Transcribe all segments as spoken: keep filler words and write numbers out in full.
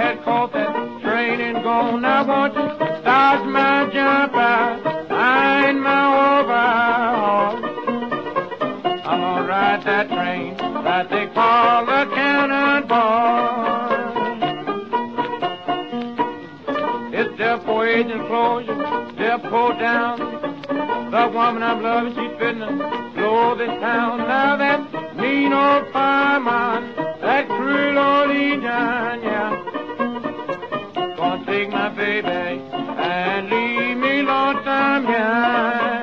had caught that train and gone. Now won't you start my jump out, find my overhaul. I'm gonna ride that train that they call the Cannonball. It's Depot agent closure, Depot down. The woman I'm loving, she's fitting to blow this town. Now that mean old fireman, that cruel old Indian, yeah, gonna take my baby and leave me lonesome, yeah.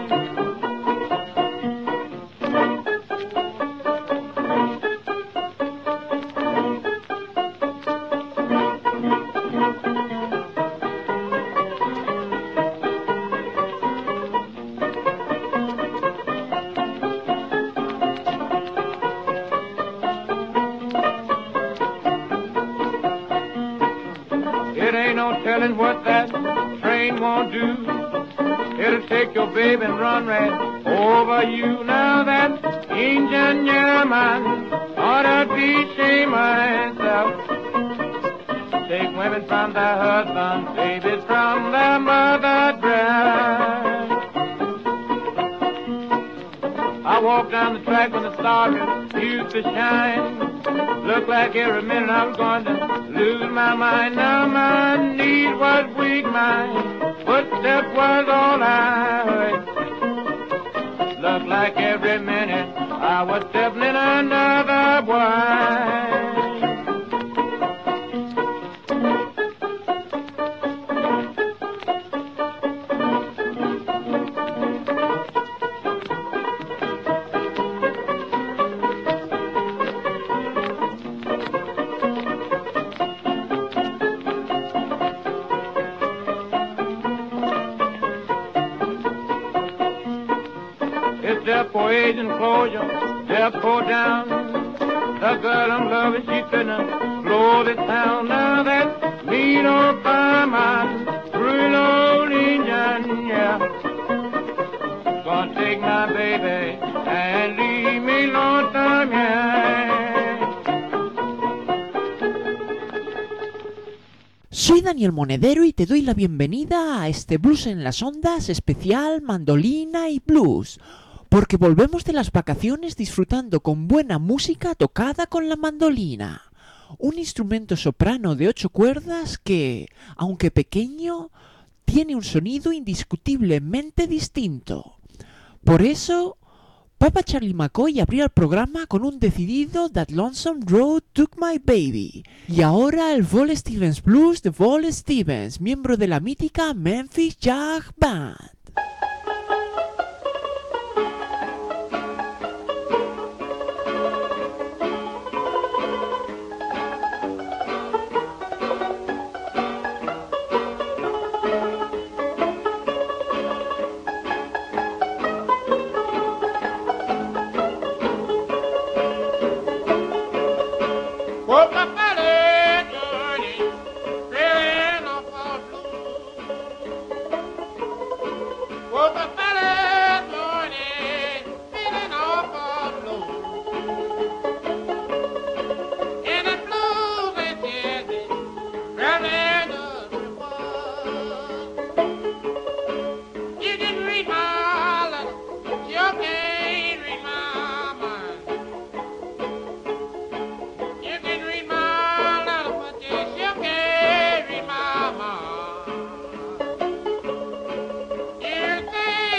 Telling what that train won't do. It'll take your baby and run right over you. Now that Indian, yeah, man, ought to be ashamed of himself. Take women from their husbands, babies from their mother's breast. I walked down the track when the stars used to shine. Looked like every minute I was going to lose my mind. Now my knees was weak, my footsteps was all I heard. Looked like every minute I was stepping in another world. Depot agent closure, Depot down. The girl I'm loving, she's finna blow this town. Now that mean old fireman, cruel old Indian, yeah, gonna take my baby and leave me lonesome, yeah. Soy Daniel Monedero y te doy la bienvenida a este Blues en las Ondas especial Mandolina y Blues. Porque volvemos de las vacaciones disfrutando con buena música tocada con la mandolina, un instrumento soprano de ocho cuerdas que, aunque pequeño, tiene un sonido indiscutiblemente distinto. Por eso, Papa Charlie McCoy abrió el programa con un decidido That Lonesome Road Took My Baby, y ahora el Vol Stevens Blues de Vol Stevens, miembro de la mítica Memphis Jazz Band. You think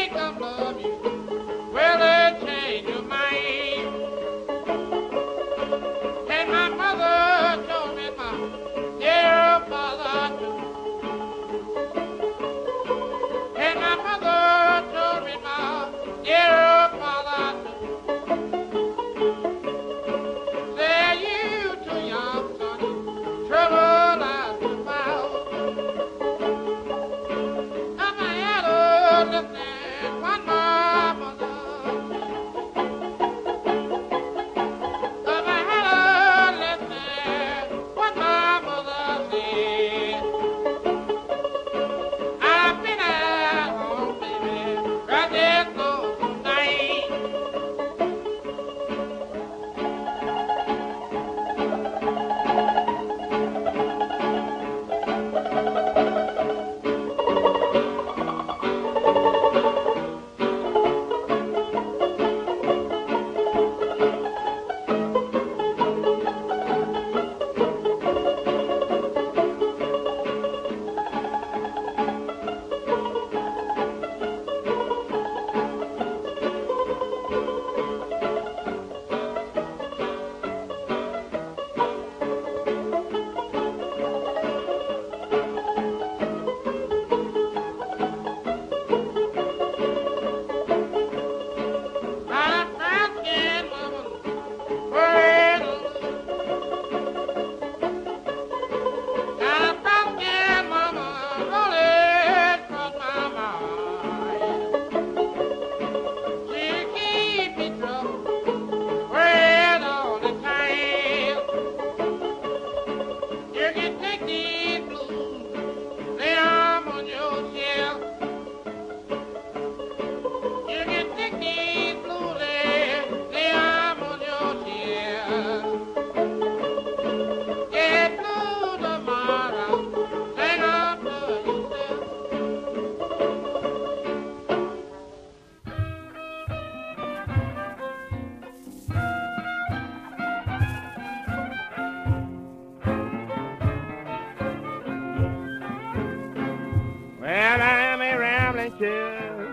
Well, I am a rambling kid.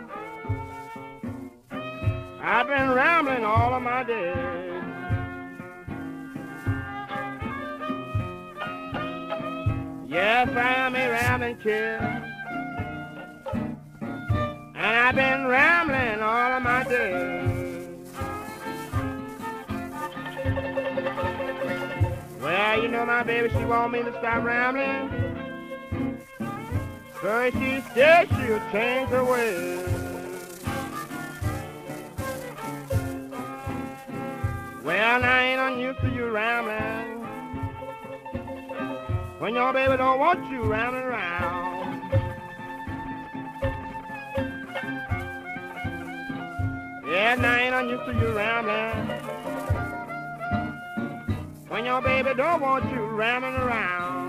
I've been rambling all of my days. Yes, I am a rambling kid. And I've been rambling all of my days. Well, you know my baby, she want me to stop rambling. So she said she'll change her ways. Well, I ain't unused to you rambling. When your baby don't want you rambling around. Yeah, and I ain't unused to you rambling. When your baby don't want you rambling around.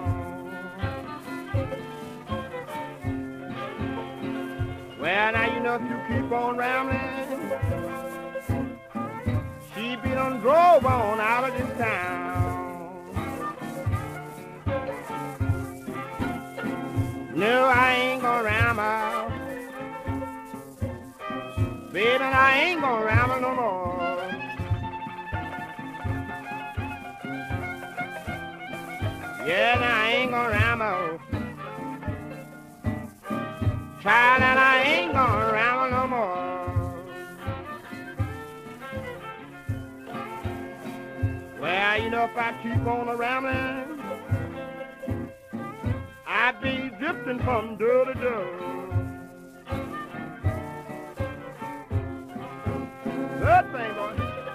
Well, now you know if you keep on rambling, she be done drove on out of this town. No, I ain't gonna ramble. Baby, I ain't gonna ramble no more. Yeah, now I ain't gonna ramble. Child, and I ain't gonna ramble no more. Well, you know, if I keep on rambling, I be drifting from door to door. Good thing, boy.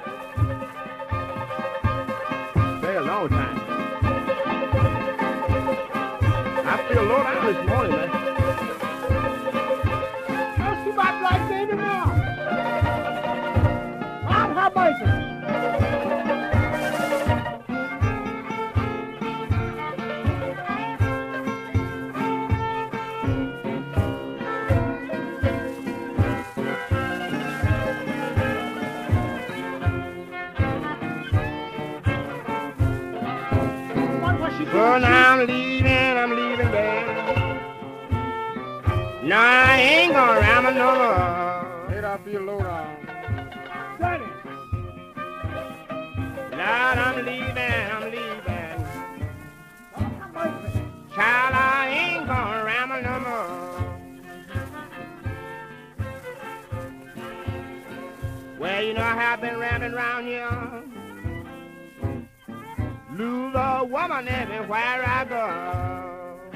Stay a long time. I feel low down this morning, man. That's too much like David now. I'm her bicycle. Well, now I'm leaving, I'm leaving, baby. No, I ain't gonna ramble no more. Hey, I feel low down. Daddy. Lord, I'm leaving, I'm leaving. Child, I ain't gonna ramble no more. Well, you know I have been rambling around here. Lose a woman everywhere I go.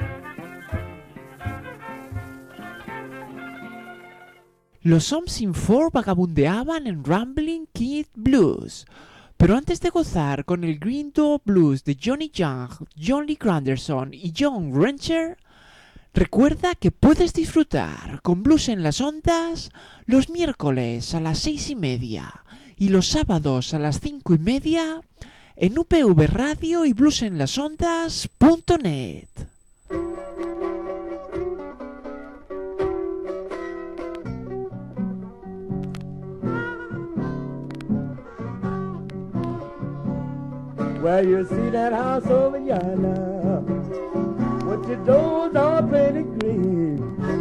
Los Something Four vagabundeaban en Rambling Kid Blues. Pero antes de gozar con el Green Door Blues de Johnny Young, John Lee Granderson y John Rancher, recuerda que puedes disfrutar con Blues en las Ondas los miércoles a las seis y media y los sábados a las cinco y media en U P V Radio y bluesenlasondas punto net. Well, you see that house over yonder, with your doors all painted green.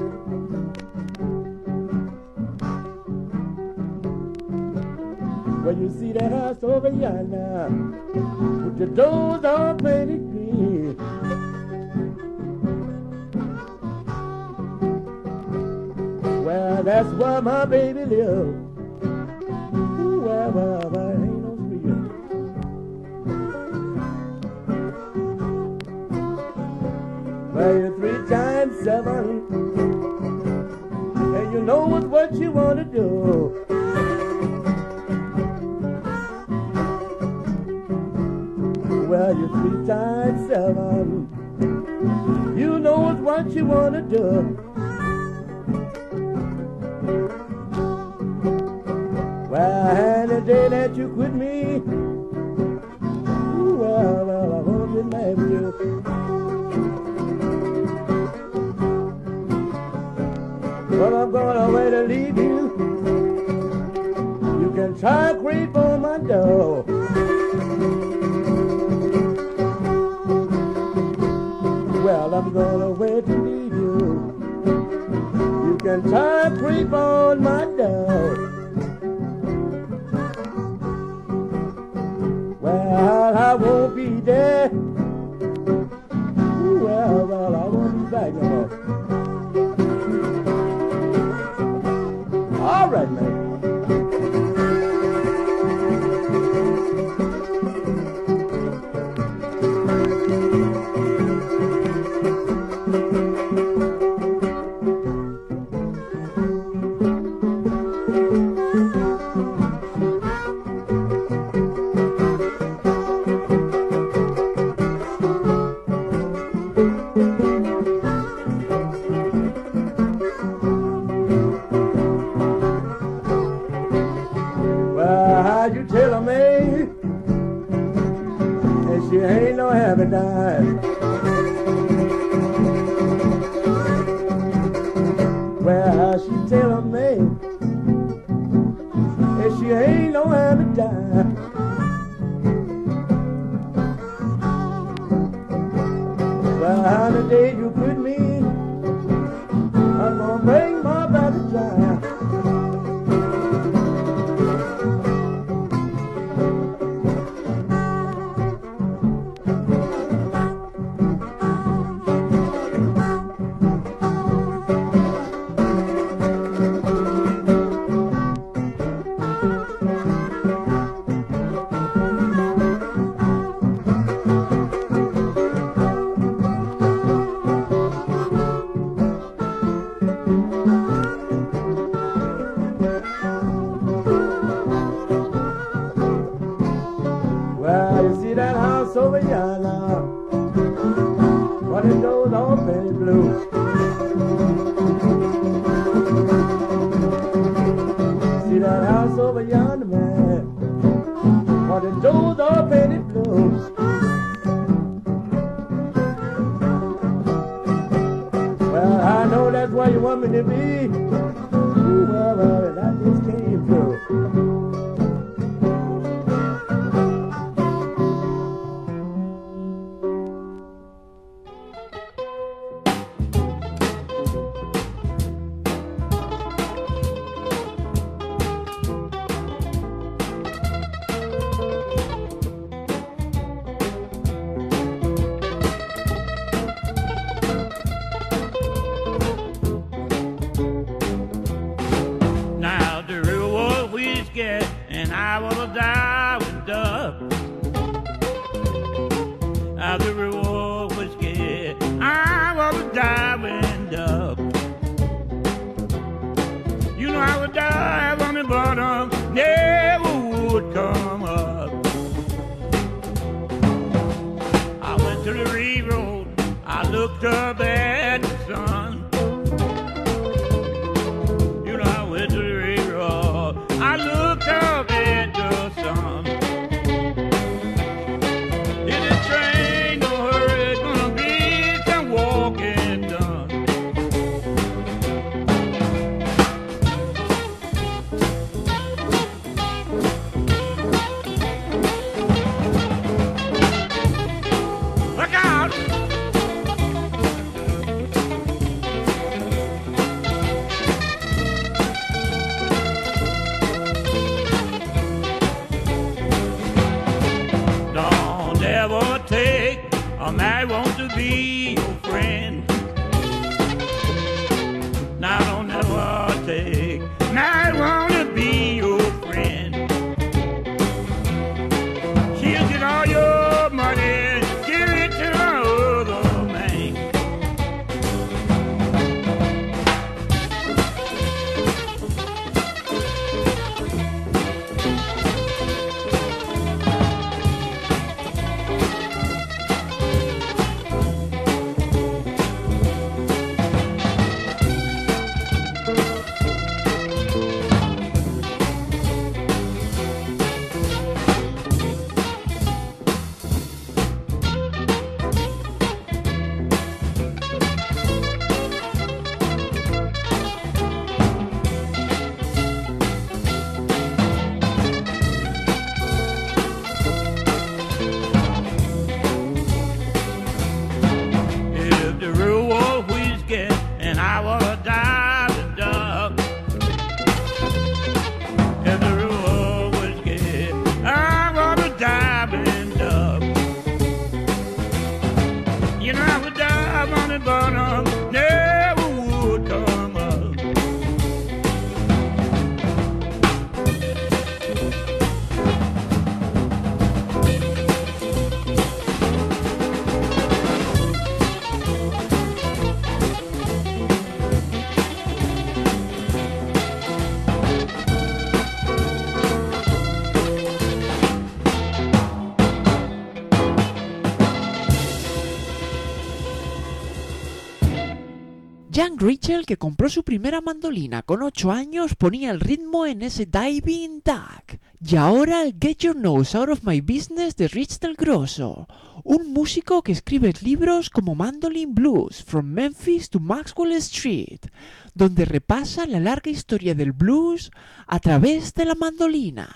Well, you see that house over yonder, with your doors all painted green. Well, that's where my baby lives. Ooh, well, well, well, ain't no street. Well, you're three times seven, and you know it's what you want to do. Well, you're three times seven, you know it's what you want to do. Well, and the day that you quit me, ooh, well, well, I won't be mad with you. Well, I'm going away to leave you. You can try to creep on my door. Well, I'm going away to leave you. can try and creep on my door. Well, I won't be there. Well, well, I won't be back no more. All right, man. She ain't no happy time. Well, she telling me that she ain't no happy time. Well, how the day you quit me, I'm gonna bring my baby child. Over yonder, but it goes all very blue. See that house over yonder, man, but it goes all very blue. Well, I know that's where you want me to be. Well, well, I just came through. And I wanna die with dub. Now the reward was scared. I wanna die with dub. You know I would die on the bottom, never would come up. I went to the railroad, I looked up at the sun. You know I went to the railroad, I looked up at the sun. In the train, don't hurry, it's gonna be some walking done. Look out! Don't ever take a man want to be your friend. Now don't ever take a man want to be your friend. She'll get all your money, give it to another man. John Rachel, que compró su primera mandolina con ocho años, ponía el ritmo en ese Diving Duck. Y ahora el Get Your Nose Out of My Business de Rich Del Grosso, un músico que escribe libros como Mandolin Blues, From Memphis to Maxwell Street, donde repasa la larga historia del blues a través de la mandolina.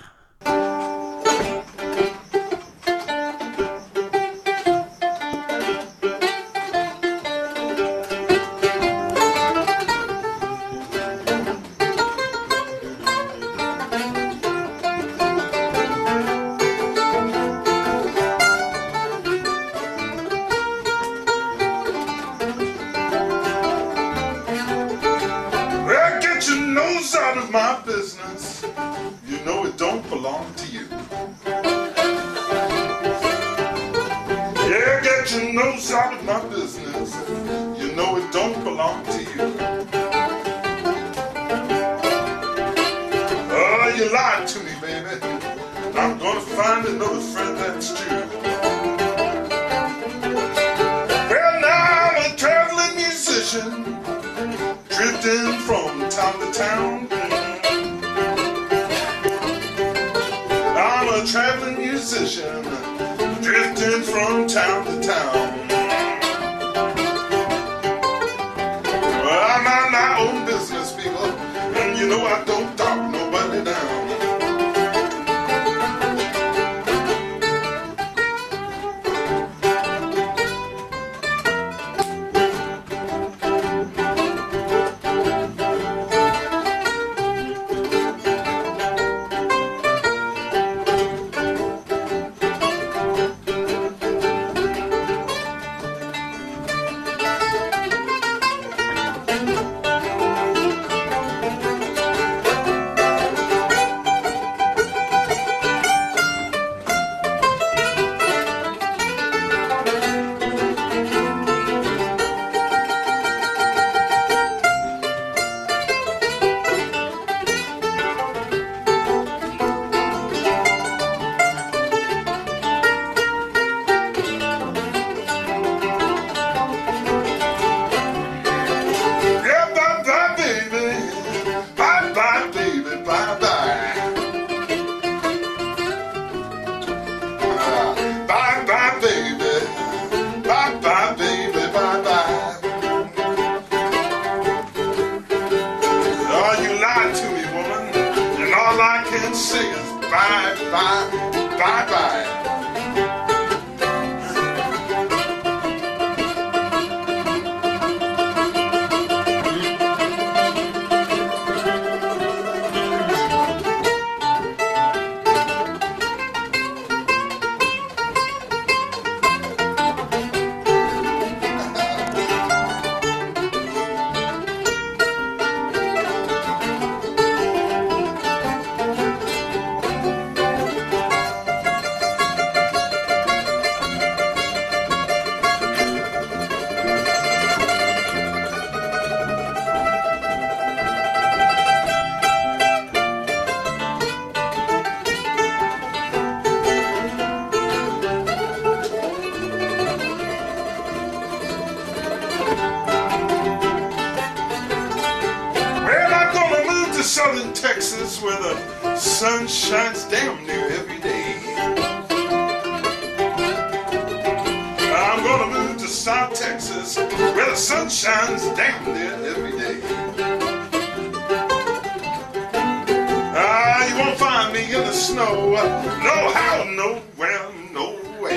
My business, you know it don't belong to you. Yeah, get your nose out of my business, you know it don't belong to you. Oh, you lied to me, baby. I'm gonna find another friend that's true. Well, now I'm a traveling musician, drifting from town to town. I'm a traveling musician, drifting from town to town. Well, I mind my own business, people, and you know I don't talk nobody down. Southern Texas where the sun shines damn near every day. I'm gonna move to South Texas where the sun shines damn near every day. Ah, you won't find me in the snow, no how, nowhere, no way.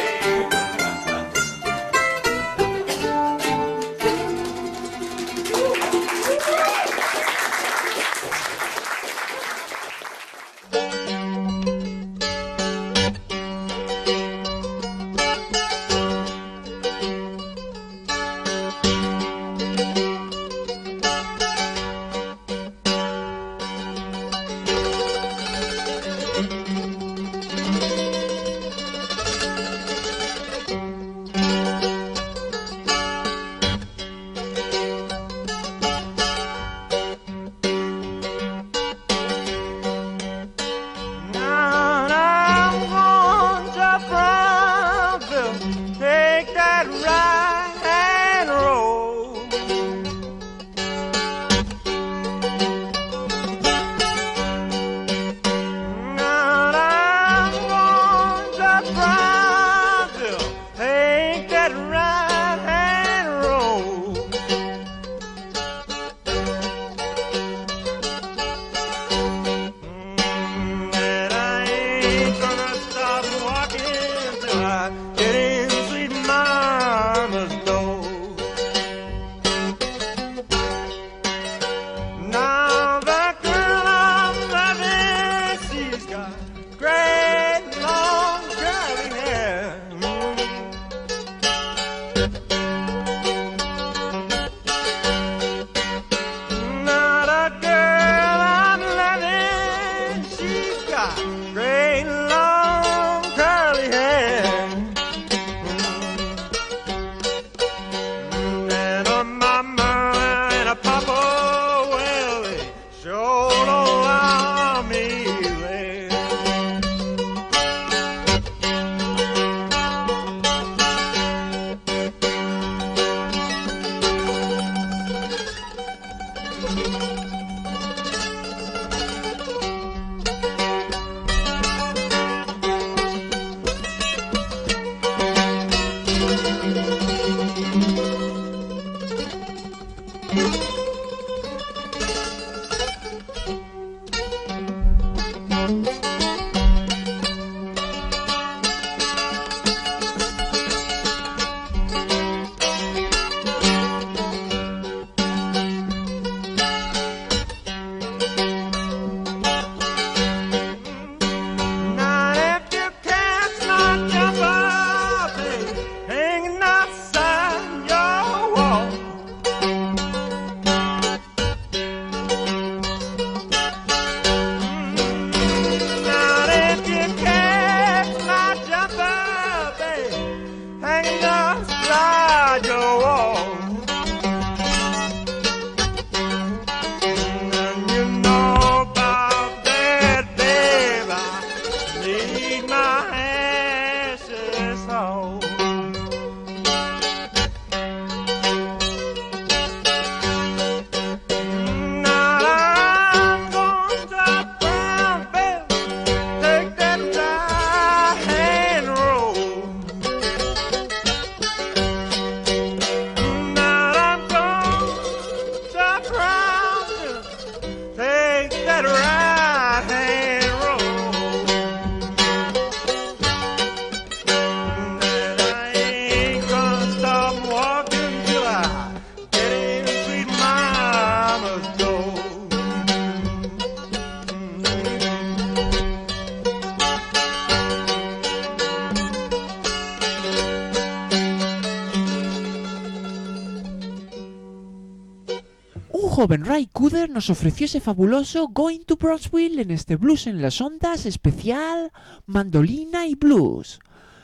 joven Ray Cooder nos ofreció ese fabuloso Going to Brownsville en este Blues en las Ondas especial Mandolina y Blues.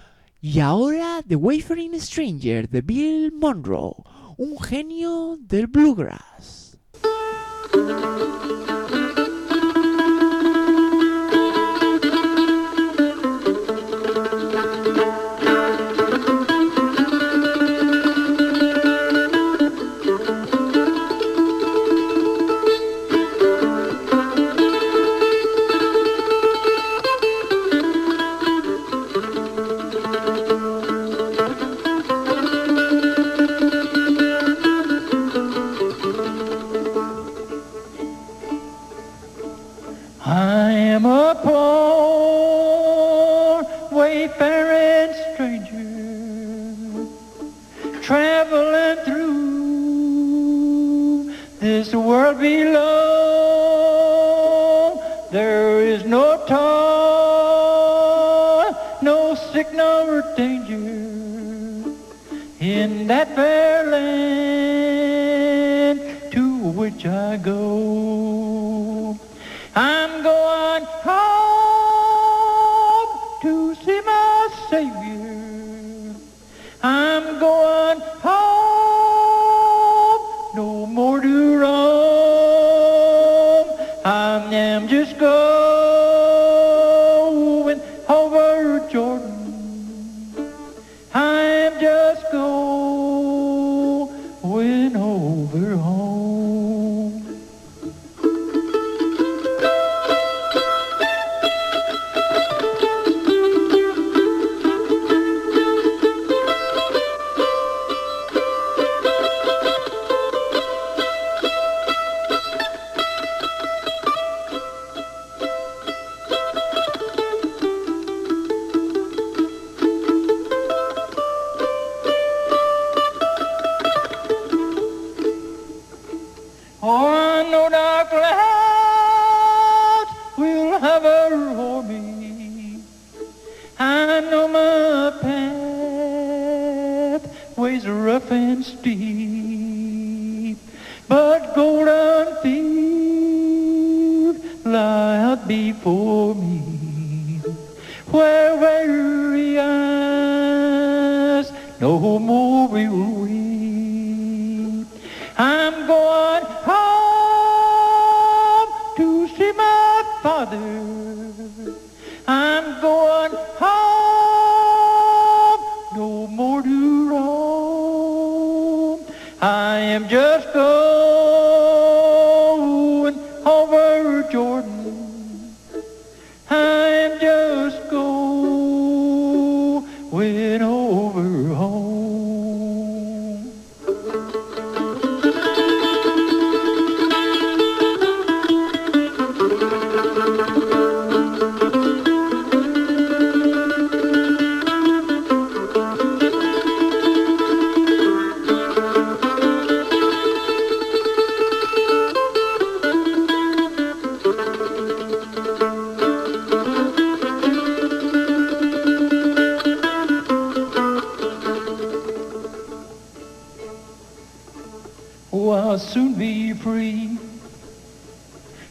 Y ahora The Wayfaring Stranger de Bill Monroe, un genio del bluegrass.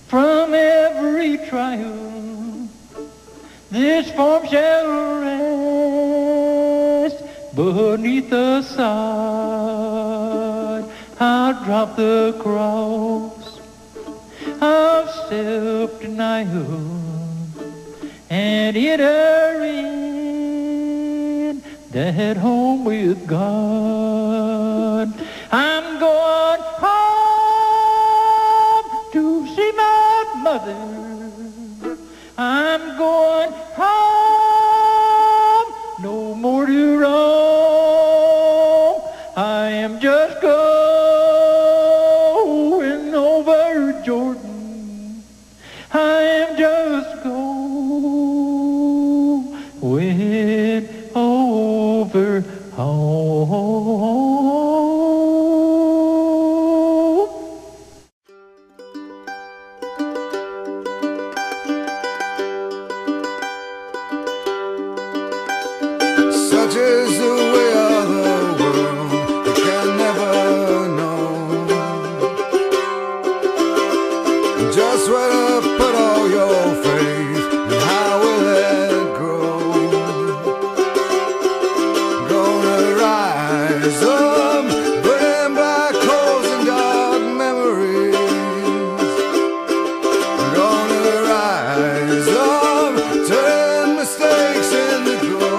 from every trial. This form shall rest beneath the sod. I'll drop the cross of self-denial and enter in that home with God. I'm going home to see my mother. I'm going home, no more to roam. I am just going over Jordan. I am just going over home. Such is the way of the world, you can never know just where to put all your faith and how will it grow. Gonna rise up, burning black holes and dark memories. Gonna rise up, turn mistakes into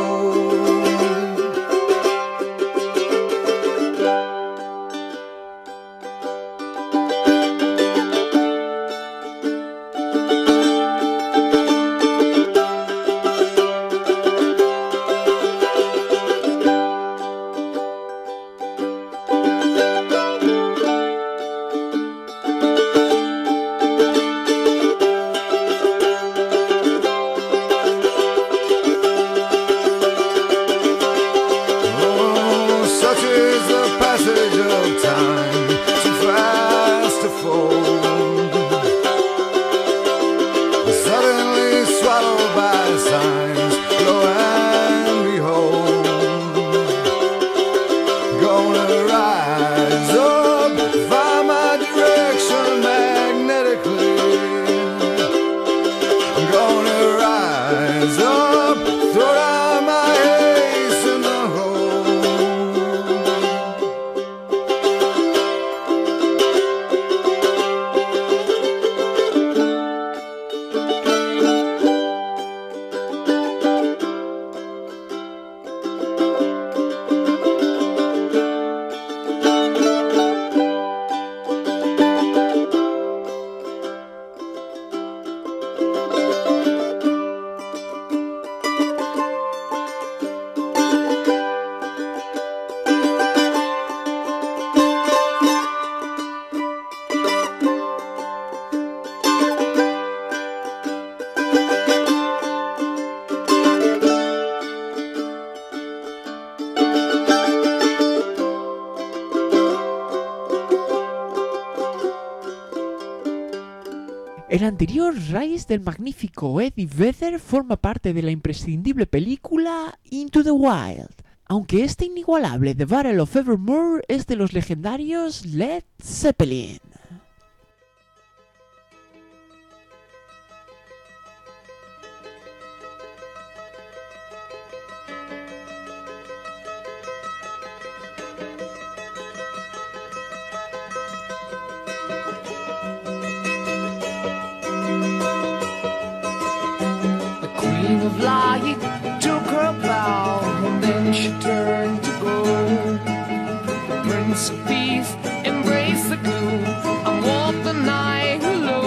El anterior Rise del magnífico Eddie Vedder forma parte de la imprescindible película Into the Wild, aunque este inigualable The Battle of Evermore es de los legendarios Led Zeppelin. Of lying took her bow, and then she turned to go. The Prince of Peace embraced the gloom and walked the night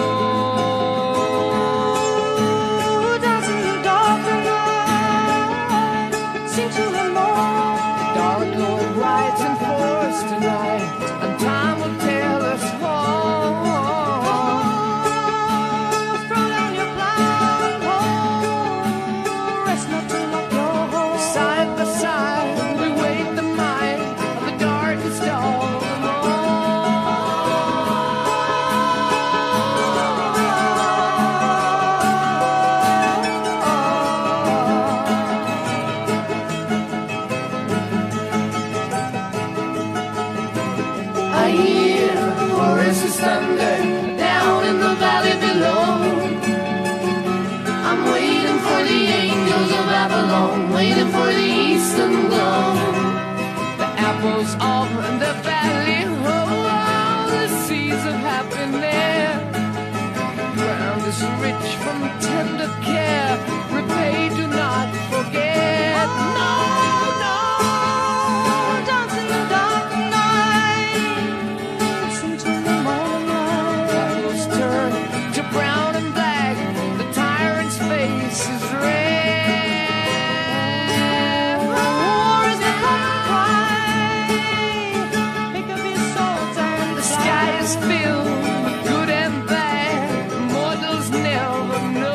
alone. Dancing in the dark the night seemed to her more. Dark Lord rides in force tonight, and time will tell us all. Side by side rivers of the valley. Oh, the seas of happiness. Ground is rich from tender care. Repay, do not forget. No, no. Dance in the dark night until the morning light. Shadows turn to brown and black. The tyrant's face is red. War is the common cry. Pick up your swords and the sky is filled with good and bad. Mortals never know.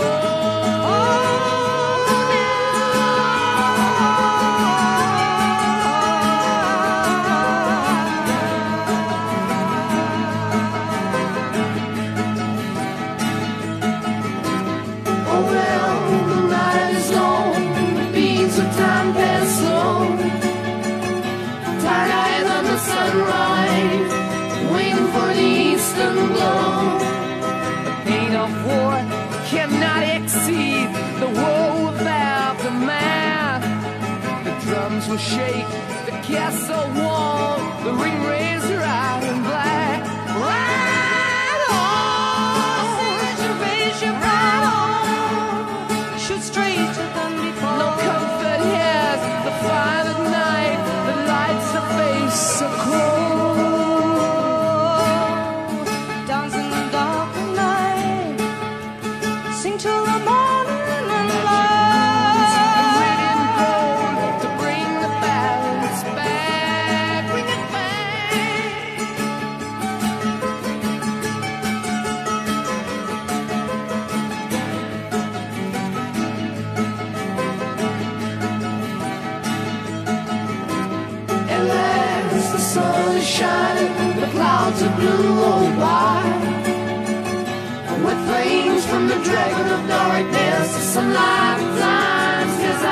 Oh well, the night is long, the beats of time pass slow. Tired eyes on the sunrise, waiting for the eastern glow. The pain of war cannot exceed the woe of aftermath. The drums will shake, the castle wall, the ring razor out in black. Ride on, raise your right on, shoot straight to them before. No comfort here, the fire at night, the lights of face so cold. Dance in the dark night, sing till the morning light. Red and gold to bring the balance back, bring it back. At last the sun is shining, the clouds are blue roll by. With flames from the dragon of darkness, some lifetimes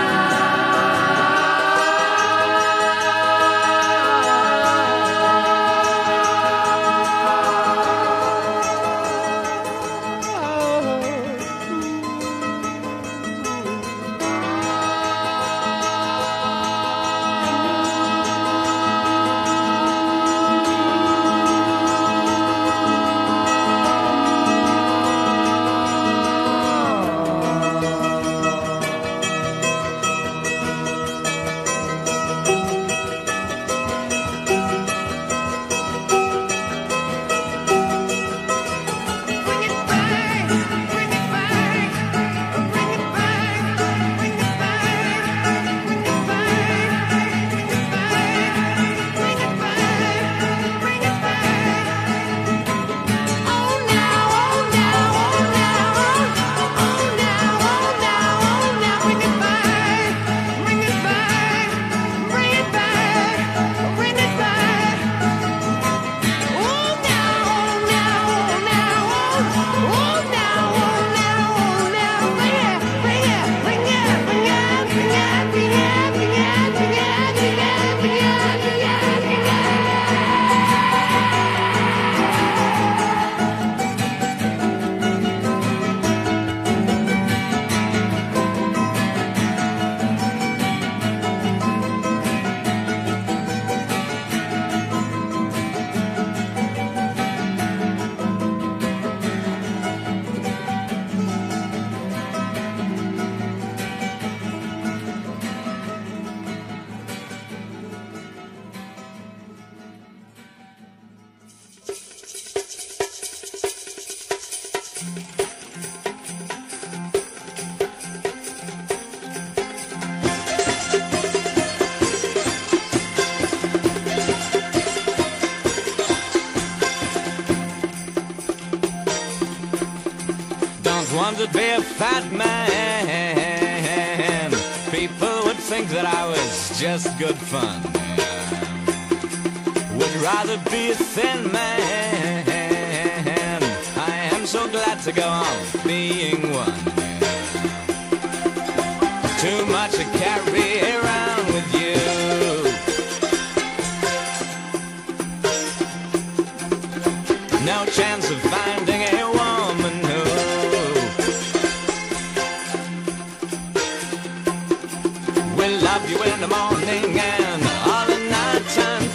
Want to be a fat man. People would think that I was just good fun. Would rather be a thin man. I am so glad to go on being one. Too much to carry around with you. No chance of finding a woman who will love you in the morning and all the night time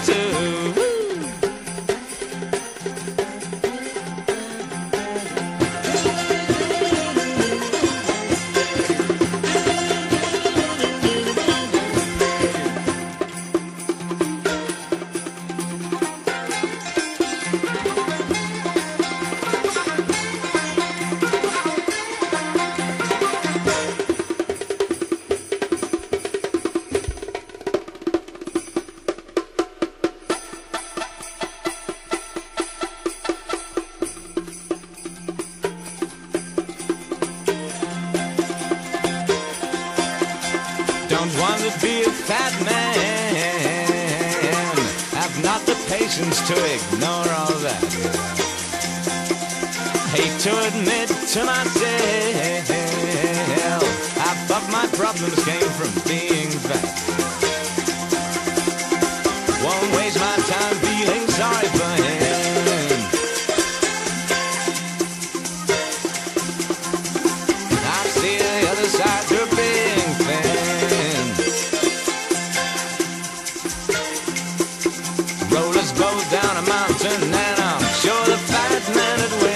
fat man. Have not the patience to ignore all that. Hate to admit to myself, I thought my problems came from being fat. Won't waste my time feeling sorry for him. I see the other side to being thin. Rollers go down a mountain and I'm sure the fat man would win.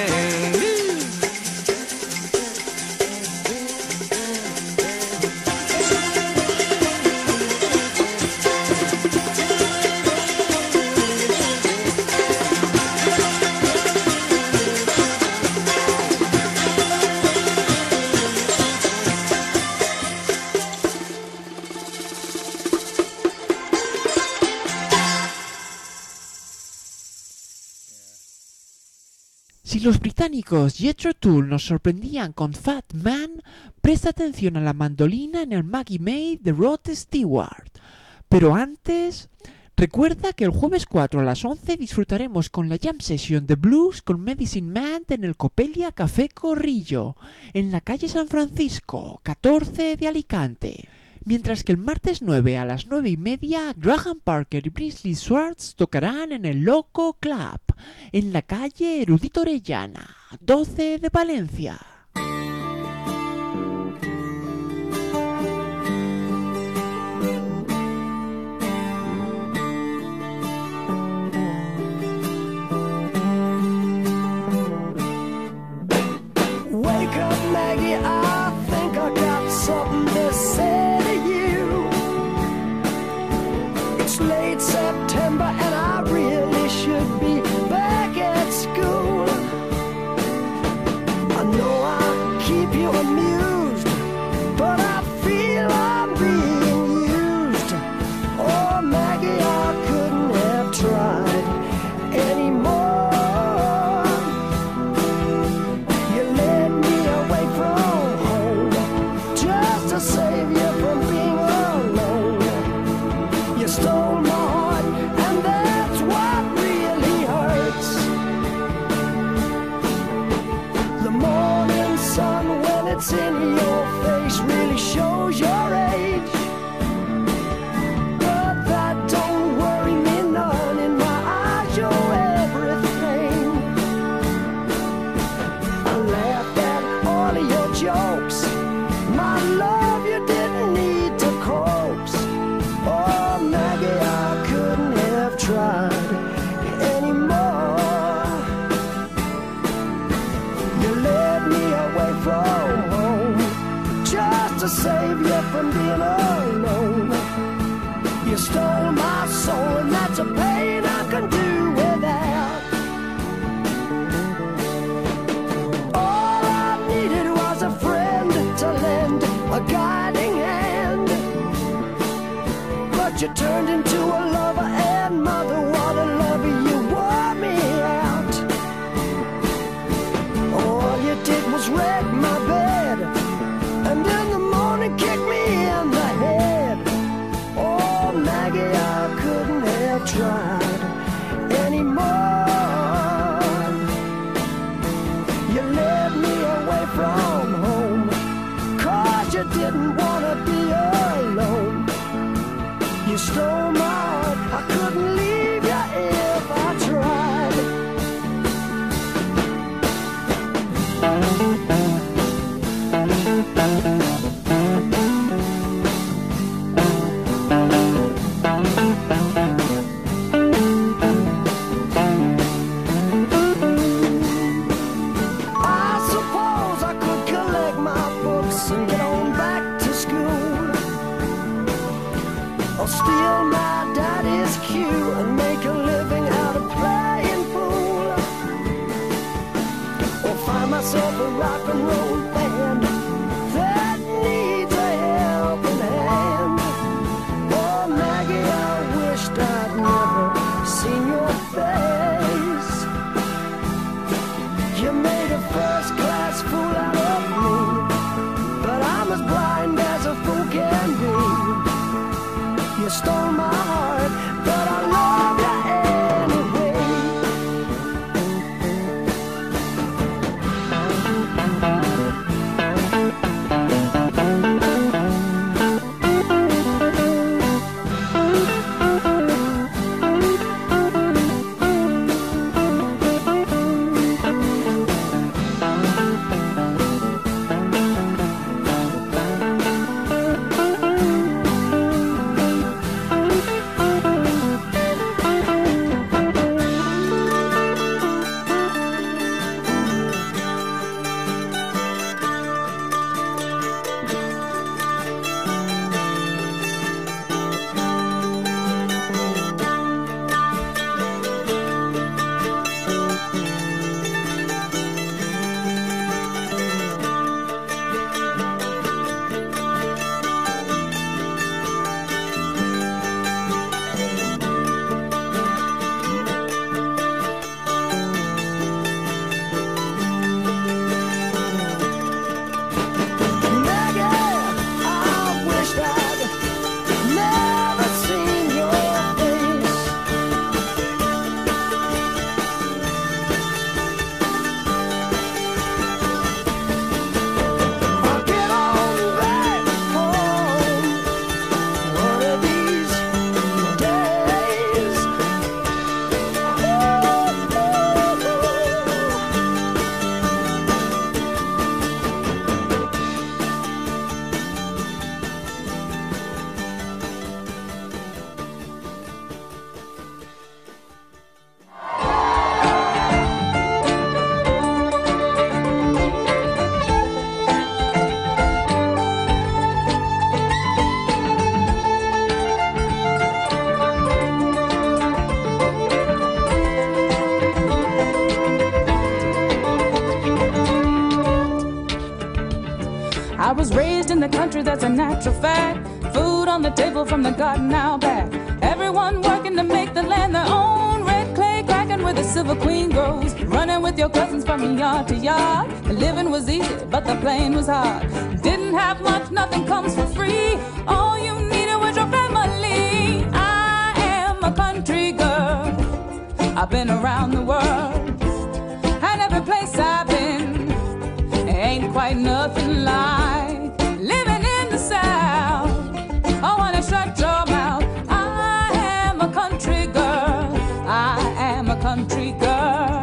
Si los británicos Jethro Tull nos sorprendían con Fat Man, presta atención a la mandolina en el Maggie May de Rod Stewart. Pero antes, recuerda que el jueves cuatro a las once disfrutaremos con la Jam Session de Blues con Medicine Man en el Copelia Café Corrillo, en la calle San Francisco, catorce de Alicante. Mientras que el martes nueve a las nueve y media, Graham Parker y Brisley Schwartz tocarán en el Loco Club, en la calle Erudito Orellana, doce de Valencia. Wake up, Maggie, I think I got something to say. It's late September and I really should be back at school. I know I keep you amused, but I feel I'm being used. Oh, Maggie, I couldn't have tried anymore. You led me away from home just to save you from being alone. You stole my heart, and that's what really hurts. The morning sun, when it's in your face, really shows your age. But that don't worry me none. In my eyes, you're everything. I laughed at all of your jokes. My love, you didn't need to coax. Oh, Maggie, I couldn't have tried anymore. You led me away from home just to save you from being alone. You stole my soul, and that's a pain I can do without. All I needed was a friend to lend a guiding hand. But you turned into a lover, and mother, what a lover, you wore me out. All you did was wreck my bed, and in the morning kick me in the head. Oh, Maggie, I couldn't have tried anymore. You led me away from home, 'cause you didn't want to be alone. You stole my heart, I couldn't leave you if I tried. I suppose I could collect my books and get on back to school, or steal my daddy's cue and make a living out of playing fool, or find myself a rock and roll band that needs a helping hand. Oh, Maggie, I wished I'd never seen your face. You made a first-class fool out of me, but I'm as blind as a fool can be. stole my heart, but I love you anyway. I was raised in the country, that's a natural fact. Food on the table from the garden out back. Everyone working to make the land their own. Red clay cracking where the silver queen grows. Running with your cousins from yard to yard. The living was easy, but the playing was hard. Didn't have much, nothing comes for free. All you needed was your family. I am a country girl. I've been around the world, and every place I've been ain't quite nothing like living in the South. I wanna shut your mouth. I am a country girl. I am a country girl.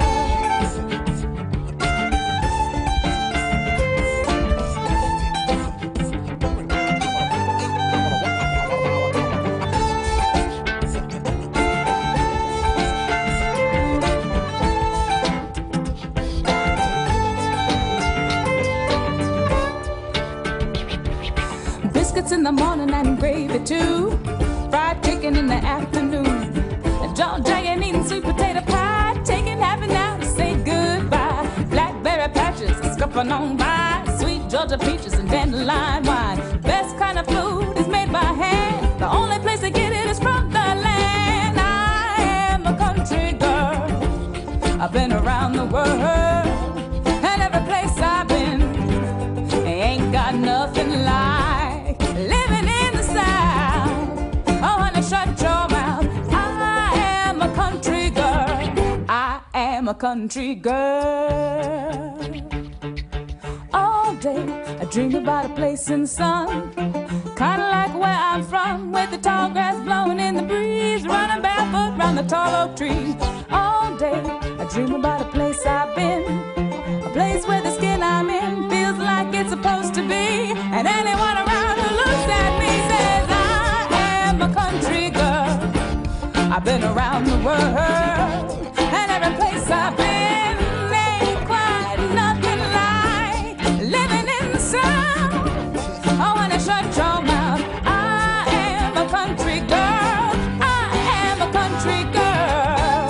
In the morning and gravy too. Fried chicken in the afternoon. John Jay and eating sweet potato pie. Taking half an hour to say goodbye. Blackberry patches scuffing on by. Sweet Georgia peaches and dandelion wine. Best kind of food is made by hand. The only place to get it is from the land. I am a country girl. I've been around the world, and every place I've been ain't got nothing like living in the South. I wanna shut your mouth. I am a country girl. I am a country girl. All day I dream about a place in the sun, kinda like where I'm from, with the tall grass blowing in the breeze, running barefoot round the tall oak tree. All day I dream about a place I've been, a place where the skin I'm in feels like it's supposed to be, and anyone around who looks at me says I am a country girl. I've been around the world, and every place I've been ain't quite nothing like living in the South. I wanna shut your mouth. I am a country girl. I am a country girl.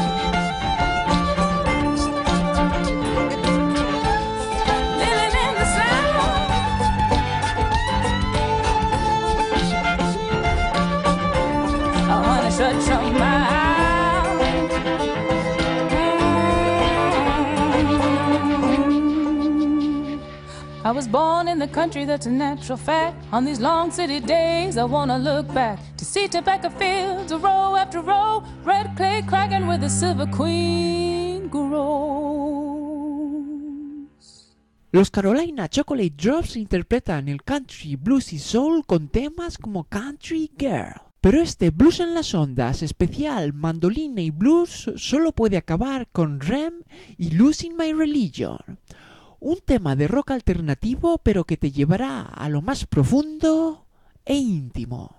Living in the South. I wanna shut your mouth. I was born in the country, that's a natural fact. On these long city days, I wanna look back to see tobacco fields, row after row, red clay cracking where the silver queen grows. Los Carolina Chocolate Drops interpretan el country, blues y soul con temas como Country Girl. Pero este Blues en las Ondas especial mandolina y blues solo puede acabar con Rem y Losing My Religion. Un tema de rock alternativo pero que te llevará a lo más profundo e íntimo.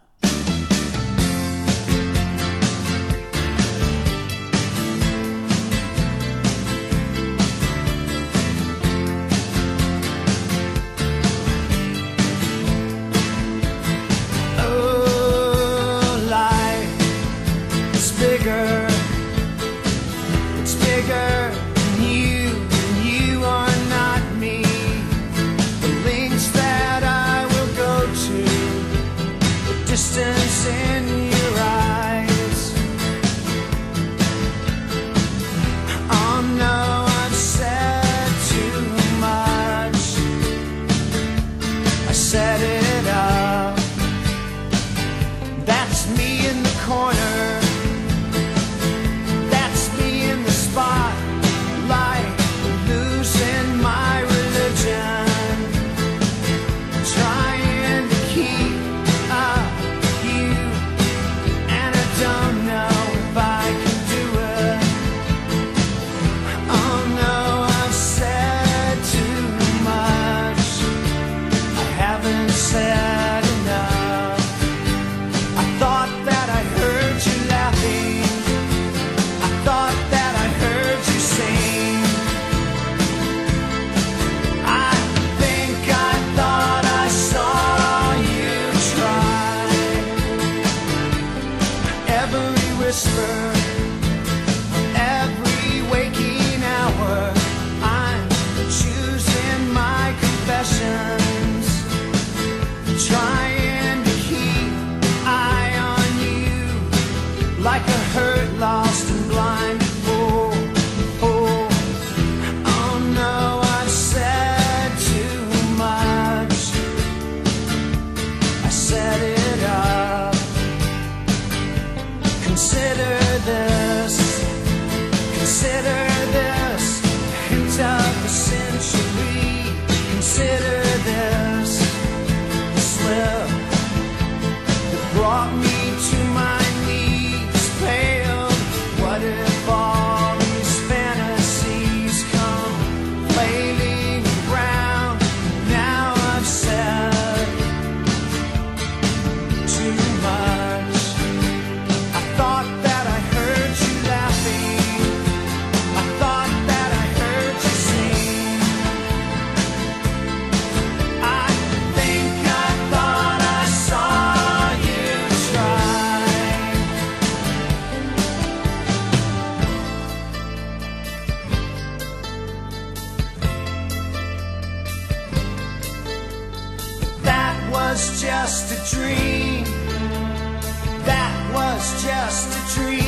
Distance in your eyes. Oh no, I've said too much. I set it up. That's me in the corner. That's me in the spotlight, losing my religion. Trying to keep up. Don't know if I can do it. Oh no, I've said too much. I haven't said enough. I thought that I heard you laughing. I thought that I heard you sing. I think I thought I saw you try. Every whisper, every waking hour, I'm choosing my confessions, trying to keep eye on you, like a hurt, lost and blind. Oh, oh, oh no, I've said too much. I set it up. Consider this, consider this, hint of the century. Consider this, the slip that brought me to my knees, paled. What if all these fantasies come flailing around? Now I've said too much. I thought that I heard you laughing. I thought that I heard you sing. I think I thought I saw you try. That was just a dream. That was just a dream.